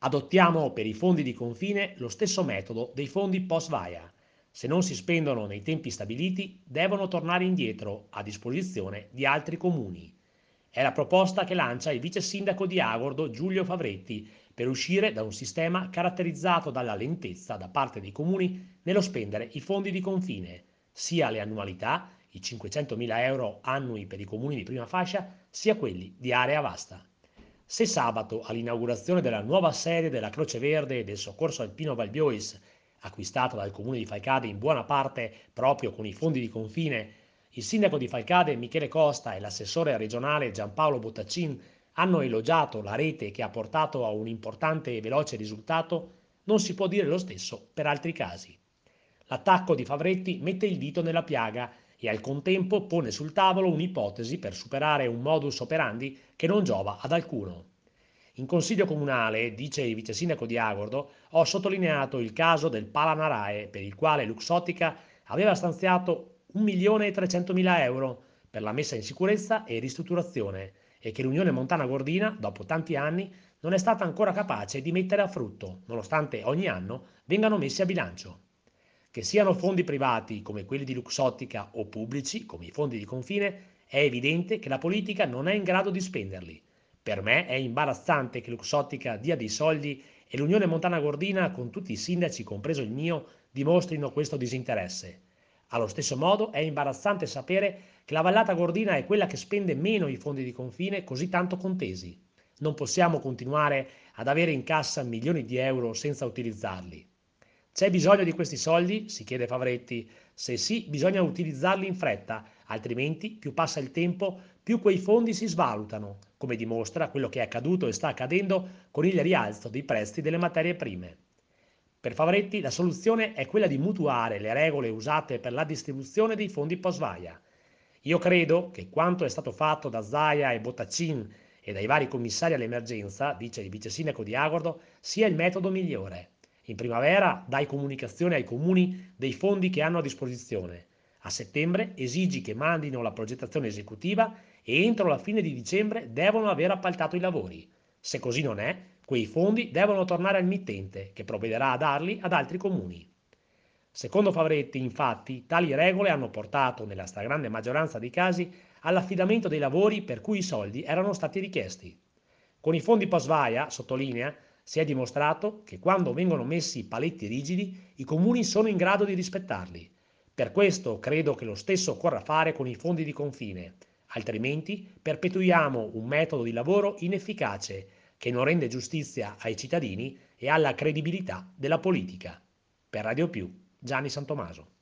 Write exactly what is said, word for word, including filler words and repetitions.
Adottiamo per i fondi di confine lo stesso metodo dei fondi post-VAIA. Se non si spendono nei tempi stabiliti, devono tornare indietro a disposizione di altri comuni. È la proposta che lancia il vice sindaco di Agordo Giulio Favretti per uscire da un sistema caratterizzato dalla lentezza da parte dei comuni nello spendere i fondi di confine, sia le annualità, i cinquecentomila euro annui per i comuni di prima fascia, sia quelli di area vasta. Se sabato, all'inaugurazione della nuova sede della Croce Verde e del Soccorso Alpino Valbiois, acquistata dal comune di Falcade in buona parte proprio con i fondi di confine, il sindaco di Falcade Michele Costa e l'assessore regionale Giampaolo Bottacin hanno elogiato la rete che ha portato a un importante e veloce risultato, non si può dire lo stesso per altri casi. L'attacco di Favretti mette il dito nella piaga e al contempo pone sul tavolo un'ipotesi per superare un modus operandi che non giova ad alcuno. In consiglio comunale, dice il vice sindaco di Agordo, ho sottolineato il caso del Palanarae per il quale Luxottica aveva stanziato un milione e trecentomila euro per la messa in sicurezza e ristrutturazione e che l'Unione Montana Gordina, dopo tanti anni, non è stata ancora capace di mettere a frutto, nonostante ogni anno vengano messi a bilancio. Che siano fondi privati come quelli di Luxottica o pubblici come i fondi di confine, è evidente che la politica non è in grado di spenderli. Per me è imbarazzante che Luxottica dia dei soldi e l'Unione Montana Gordina, con tutti i sindaci, compreso il mio, dimostrino questo disinteresse. Allo stesso modo è imbarazzante sapere che la Vallata Gordina è quella che spende meno i fondi di confine così tanto contesi. Non possiamo continuare ad avere in cassa milioni di euro senza utilizzarli. C'è bisogno di questi soldi? Si chiede Favretti. Se sì, bisogna utilizzarli in fretta, altrimenti più passa il tempo, più quei fondi si svalutano, come dimostra quello che è accaduto e sta accadendo con il rialzo dei prezzi delle materie prime. Per Favretti la soluzione è quella di mutuare le regole usate per la distribuzione dei fondi post-VAIA. Io credo che quanto è stato fatto da Zaia e Bottacin e dai vari commissari all'emergenza, dice il vice sindaco di Agordo, sia il metodo migliore. In primavera dai comunicazione ai comuni dei fondi che hanno a disposizione. A settembre esigi che mandino la progettazione esecutiva e entro la fine di dicembre devono aver appaltato i lavori. Se così non è, quei fondi devono tornare al mittente, che provvederà a darli ad altri comuni. Secondo Favretti, infatti, tali regole hanno portato, nella stragrande maggioranza dei casi, all'affidamento dei lavori per cui i soldi erano stati richiesti. Con i fondi post-VAIA, sottolinea, si è dimostrato che quando vengono messi paletti rigidi, i comuni sono in grado di rispettarli. Per questo credo che lo stesso occorra fare con i fondi di confine, altrimenti perpetuiamo un metodo di lavoro inefficace che non rende giustizia ai cittadini e alla credibilità della politica. Per Radio Più, Gianni Santomaso.